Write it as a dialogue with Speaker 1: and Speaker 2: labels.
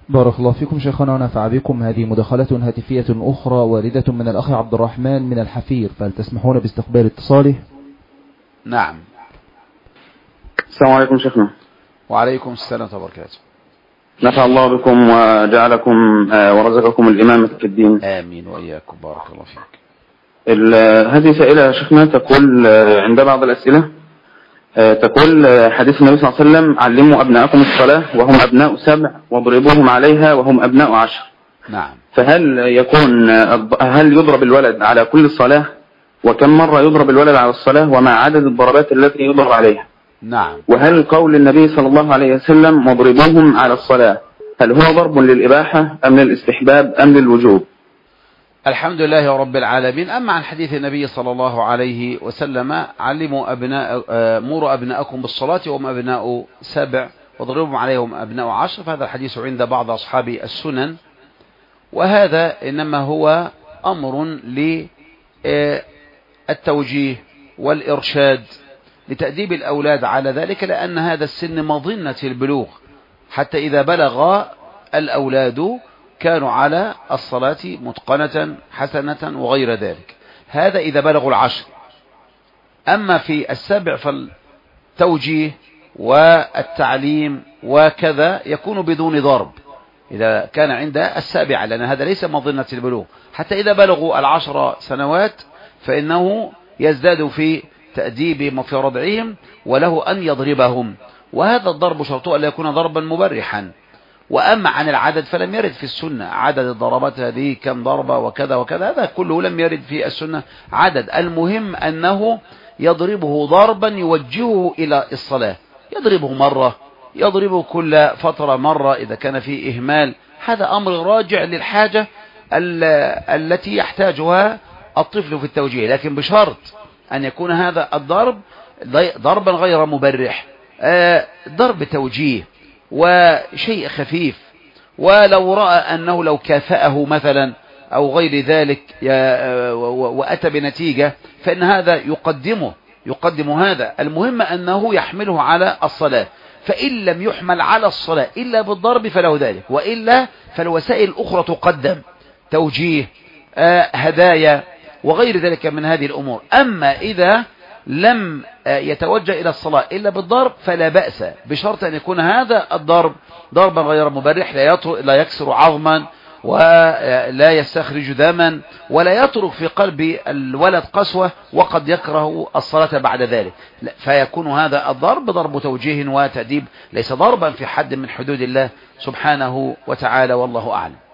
Speaker 1: بارك الله فيكم شيخنا ونفع بكم. هذه مداخلة هاتفية أخرى واردة من الأخ عبد الرحمن من الحفير، فهل تسمحون باستقبال اتصاله؟
Speaker 2: نعم.
Speaker 3: السلام عليكم شيخنا.
Speaker 2: وعليكم السلام ورحمة الله وبركاته.
Speaker 3: نفع الله بكم وجعلكم ورزقكم الإمامة في الدين.
Speaker 2: آمين وإياكم، بارك الله فيك.
Speaker 3: هذه سائلة شيخنا تقول عند بعض الأسئلة تقول حديث النبي صلى الله عليه وسلم: علموا أبناءكم الصلاة وهم أبناء 7 واضربوهم عليها وهم أبناء 10.
Speaker 2: نعم.
Speaker 3: فهل يضرب الولد على كل صلاة؟ وكم مرة يضرب الولد على الصلاة؟ وما عدد الضربات التي يضرب عليها؟
Speaker 2: نعم.
Speaker 3: وهل قول النبي صلى الله عليه وسلم واضربوهم على الصلاة هل هو ضرب للإباحة أم للاستحباب أم للوجوب؟
Speaker 2: الحمد لله رب العالمين. أما عن حديث النبي صلى الله عليه وسلم: علموا مروا أبناءكم بالصلاة وهم أبناء 7 واضربوهم عليهم أبناء 10، فهذا الحديث عند بعض أصحاب السنن، وهذا إنما هو أمر للتوجيه والإرشاد لتأديب الأولاد على ذلك، لأن هذا السن مظنة البلوغ، حتى إذا بلغ الأولاد كانوا على الصلاة متقنة حسنة وغير ذلك. هذا إذا بلغوا 10. أما في 7 فالتوجيه والتعليم وكذا يكون بدون ضرب إذا كان عند 7، لأن هذا ليس مظنة البلوغ. حتى إذا بلغوا 10 سنوات فإنه يزداد في تأديبهم وفي رضعهم، وله أن يضربهم، وهذا الضرب شرطه أن لا يكون ضربا مبرحا. وأما عن العدد فلم يرد في السنة عدد الضربات هذه كم ضربة وكذا وكذا، هذا كله لم يرد في السنة عدد. المهم أنه يضربه ضربا يوجهه إلى الصلاة، يضربه مرة، يضربه كل فترة مرة إذا كان فيه إهمال. هذا أمر راجع للحاجة التي يحتاجها الطفل في التوجيه، لكن بشرط أن يكون هذا الضرب ضربا غير مبرح، ضرب توجيه وشيء خفيف. ولو رأى أنه لو كافأه مثلا أو غير ذلك وأتى بنتيجة فإن هذا يقدم هذا. المهم أنه يحمله على الصلاة، فإن لم يحمل على الصلاة إلا بالضرب فله ذلك، وإلا فالوسائل الأخرى تقدم، توجيه، هدايا وغير ذلك من هذه الأمور. أما إذا لم يتوجه إلى الصلاة إلا بالضرب فلا بأس، بشرط أن يكون هذا الضرب ضربا غير مبرح، لا يكسر عظما ولا يستخرج دما ولا يترك في قلب الولد قسوة وقد يكره الصلاة بعد ذلك، فيكون هذا الضرب ضرب توجيه وتأديب، ليس ضربا في حد من حدود الله سبحانه وتعالى، والله أعلم.